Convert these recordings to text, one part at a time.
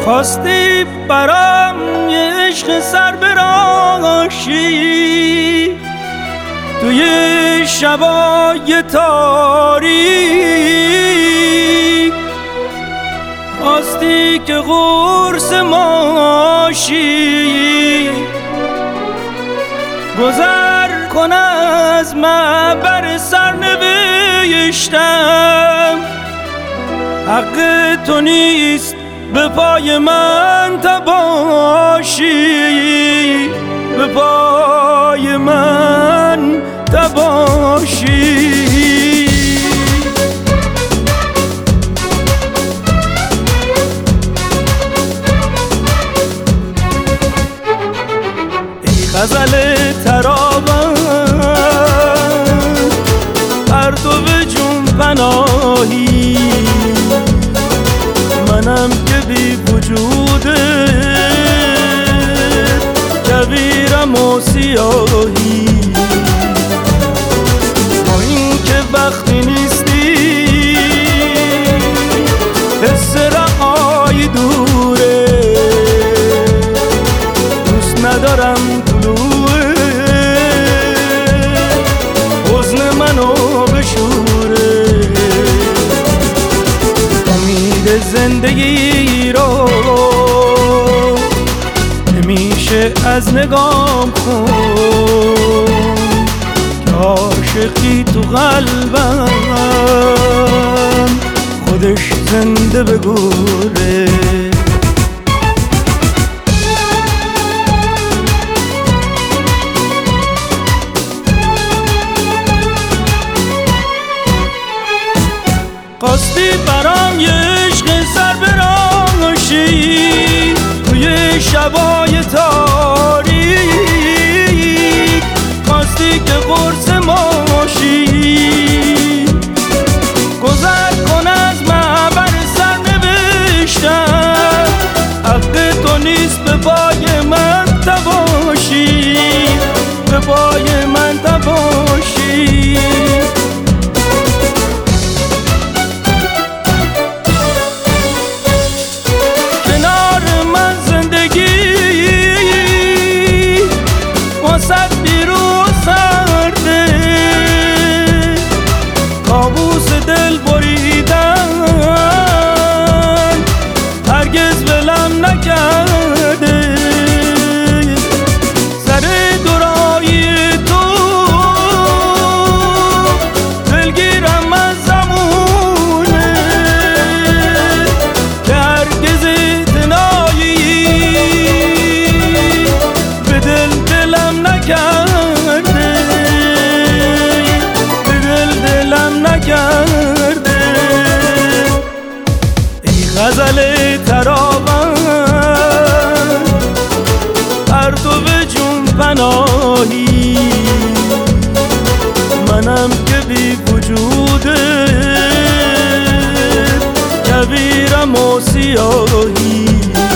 خواستی برام یه عشق سر براشی توی شبای تاریک، خواستی که قرص ماشی گذر کن از معبر سرنوشتم. حق تو نیست به پای من تباشی، به پای من تباشی. ای غزل ترابم پرتو جون پناهی، منم که بی وجوده کویرم و سیاهی. با این که وقتی نیستی حس رهایی دوره، دوست ندارم طلوع حزن منو بشوره. امید زندگی رو نمیشه از نگام کن که عاشقی تو قلبم خودش زنده بگوره. خواستی برام یه عشق سر براشی توی شبای تاریک، خواستی که قرص ماشی گذر کن از معبر سرنوشتم. حق تو نیست به پای من تباشی، به پای من تباشی. واسد بیرو سرده کابوس دل بریدن هرگز ولم نکرده. سر دورایی تو دلگیرم از زمونه که هرگز اعتنایی به دلم نکرده، به دلم نکرده. ای غزل ترابم پرتو جون پناهی، منم که بی وجوده کویرم و سیاهی.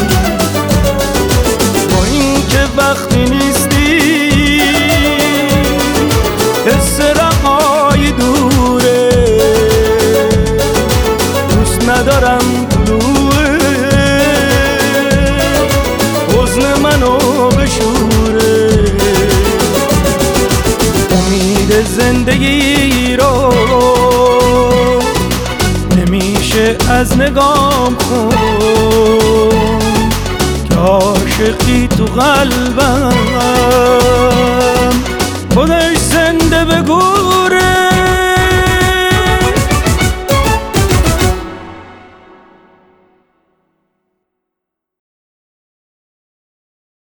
با این که وقتی نیستی حس رهایی دوره، دوست ندارم طلوع حزن منو بشوره. امید زندگی رو نمیشه از نگام کن که عاشقی تو قلبم